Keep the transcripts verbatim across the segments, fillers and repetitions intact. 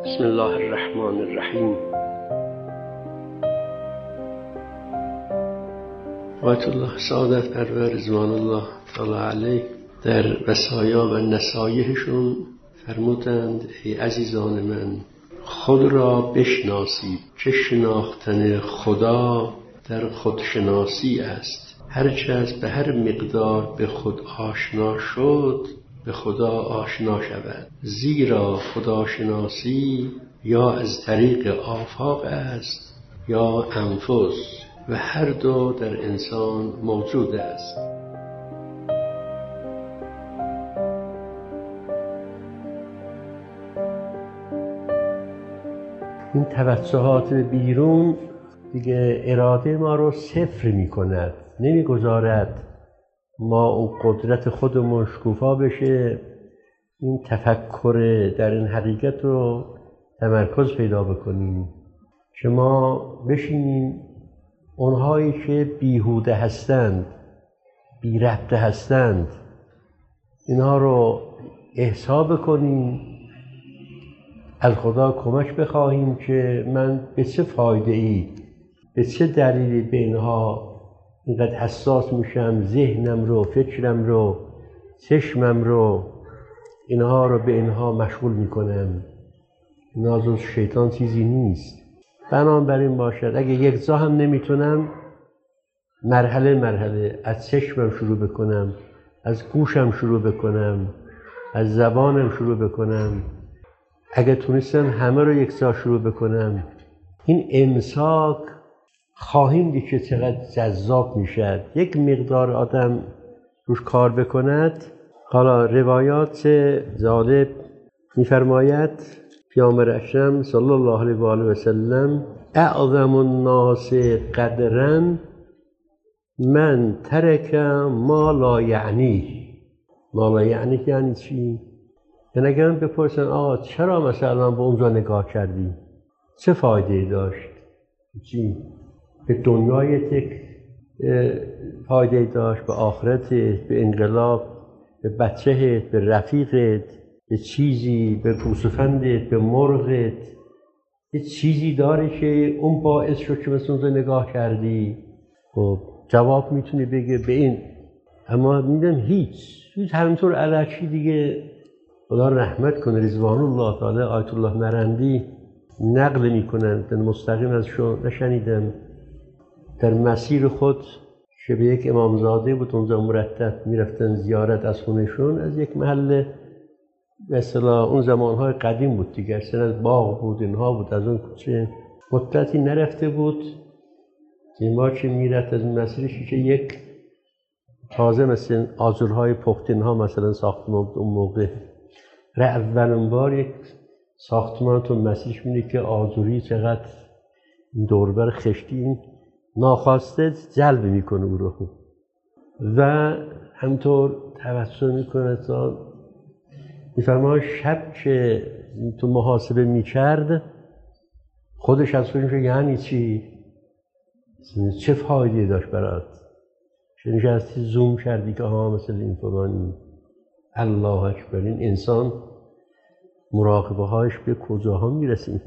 بسم الله الرحمن الرحیم. آیت الله سعادت پرور رضوان الله تعالی علیه در وصایا و نصایحشون فرمودند: ای عزیزان من، خود را بشناسید که شناختن خدا در خودشناسی است. هرچه از به هر مقدار به خود آشنا شد به خدا آشنا شود، زیرا خداشناسی یا از طریق آفاق است یا انفس و هر دو در انسان موجود است. این توسعات بیرون دیگه اراده ما رو صفر می کند، نمی گذارد ما اون قدرت خودمون شکوفا بشه، این تفکر در این حقیقت رو تمرکز پیدا بکنیم، که ما بشینیم اونهایی که بیهوده هستند، بی ربطه هستند، اینها رو احصا بکنیم، از خدا کمک بخواهیم که من به چه فایده ای، به چه دلیلی به اینها اینقدر حساس میشم، ذهنم رو، فکرم رو، چشمم رو، اینها رو به اینها مشغول میکنم. اینا جز شیطان چیزی نیست. بنابراین باشد اگه یک جا هم نمیتونم، مرحله مرحله از چشمم شروع بکنم، از گوشم شروع بکنم، از زبانم شروع بکنم، اگه تونستم همه رو یک جا شروع بکنم، این امساک خواهیم دید که چقدر جذاب میشد. یک مقدار آدم روش کار بکند. حالا روایات جالب میفرماید پیامبر اکرم صلی الله علیه و آله و سلم: اعظم الناس قدرا من ترک ما لا یعنی. ما لا یعنی یعنی چی؟ یعنی اگر من بپرسن آقا چرا مثلا به اونجا نگاه کردی؟ چه فایده داشت؟ چی؟ به دنیای تک فایده داشت، به آخرتت، به انقلاب، به بچهت، به رفیقت، به چیزی، به گوسفندت، به مرغت، یه چیزی داره که اون باعث شد که مثل اونجا نگاه کردی؟ خب جواب میتونی بگه به این، اما میدن هیچ هیچ همینطور الکی دیگه. خدا رحمت کنه، رضوان الله تعالی آیت الله مرندی نقل میکنند، مستقیم ازشون نشنیدم، در مسیر خود که به یک امامزاده بود اونجا مرتب میرفتن زیارت از خونشون، از یک محل مثلا اون زمانهای قدیم بود دیگه، اصلا از باغ بود اینها بود، از اون کوچه مدتی نرفته بود. ما که میرفت از این مسیرش که یک تازه مثل آجرهای پختین ها مثلا ساختمان بود اون موقع، را اولین بار یک ساختمان تو مسیرش میده که آجوری چقدر دوربر خشتی ناخواسته جلب میکنه او رو، و همطور توسل میکنه تا میفرماید شب که تو محاسبه میکرد خودش از خودش یعنی چی؟ چه فایده داشت برات؟ چه نشستی زوم کردی که ها مثل این فلانی؟ الله اکبر. این انسان مراقبه هایش به کجاها میرسه؟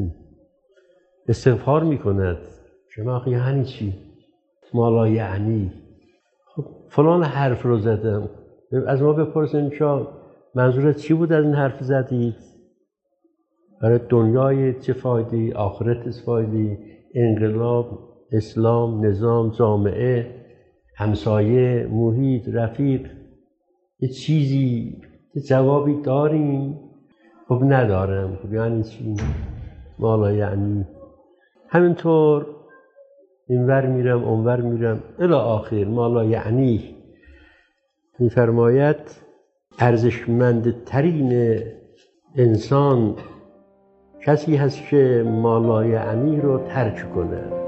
استغفار میکند که ما یعنی چی؟ ما لا یعنی. خب فلان حرف رو زدم، از ما بپرسیم که منظورت چی بود از این حرف زدید؟ برای دنیای چه فایده؟ آخرت چه فایده؟ انقلاب، اسلام، نظام، جامعه، همسایه، محیط، رفیق، یه چیزی، یه جوابی داریم؟ خب ندارم. خب یعنی چی؟ ما لا یعنی. همینطور اینور میرم اونور میرم الی آخر ما لا یعنی. میفرماید ارزشمند ترین انسان کسی هست که ما لا یعنی رو ترک کنه.